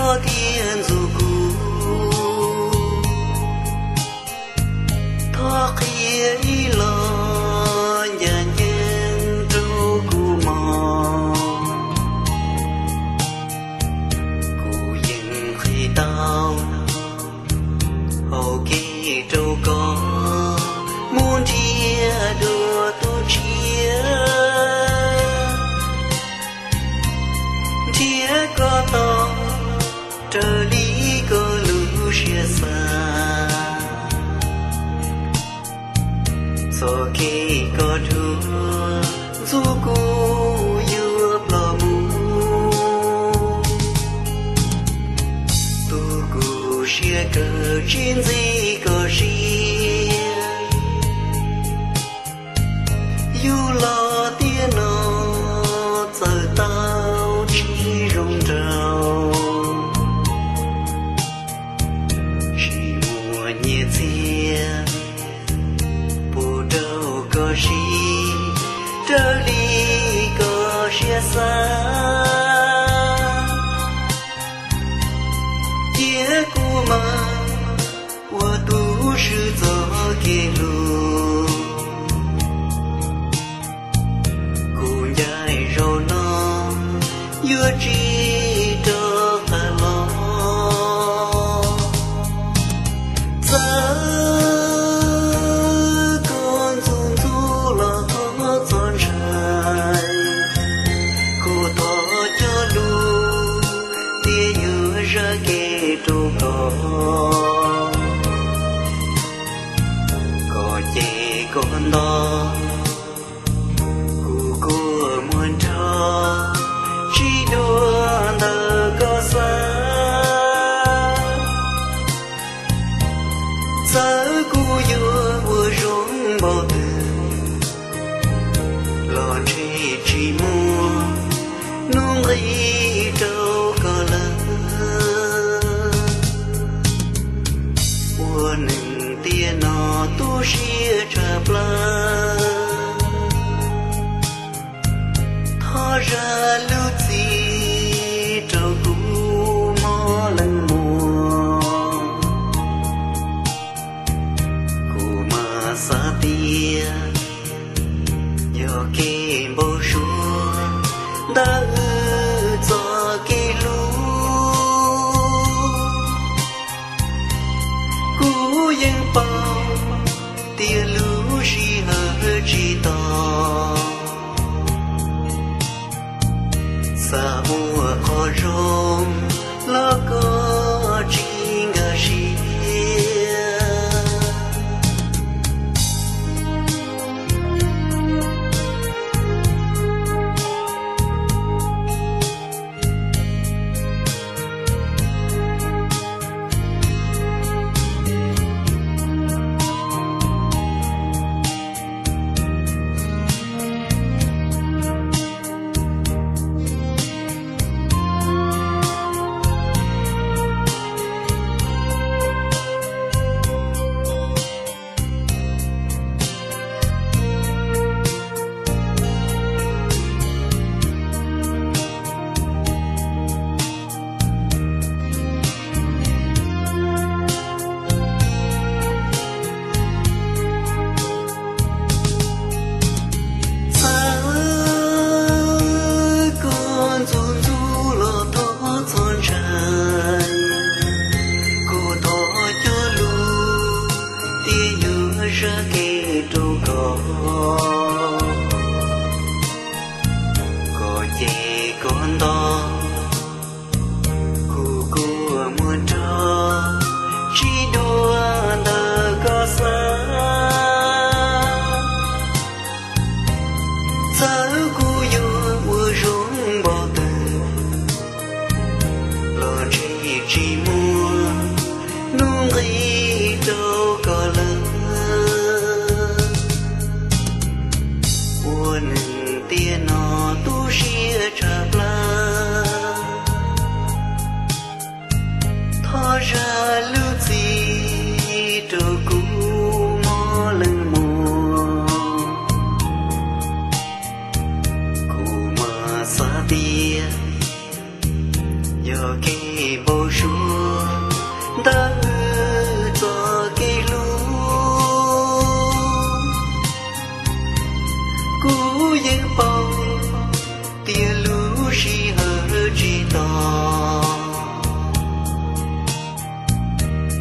có thiên dù cũ thoát kia ý lo nhà nhân trâu cũ mò cũ dừng khi tao hầu kỳ trâu có muốn chia đùa tu chia chia có to trở đi có lũ chia xa so khi có thua dù cô yêu lò mù tu cô chia cờ trên gì có riêng yêu lo tiếng nó giờ tao chỉ rong rào chỉ mùa nhẹ chia bù đâu có gì trở đi có chia xa chia của mà của tu sư gió kia lu cùng dài rồi nó yêu chi cho ta lo giờ con dung du lo tròn trời cô to cho lu tia yêu ra kề trâu có chê con đó cô muốn cho chỉ đua đời có xa giờ cô yêu vừa rung bao từ lo chỉ mua nung ấy đâu có lỡ của nâng tiền nó tu chia trả plơ thọ ra lưu gì trâu cũ mò lần mùa cũ mà xa tia do kê bầu chúa đã cho kê lũ cũ yên bao tia lũ chỉ hờ chỉ to sa mùa có rôm lo có chỉ ngờ gì ra kê trâu có chê con đó cô muốn cho chỉ đua đời có xa giờ cô yêu vừa rung bao từ lo chỉ mua nung ấy đâu có lỡ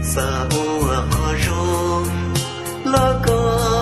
sa o a ro la ka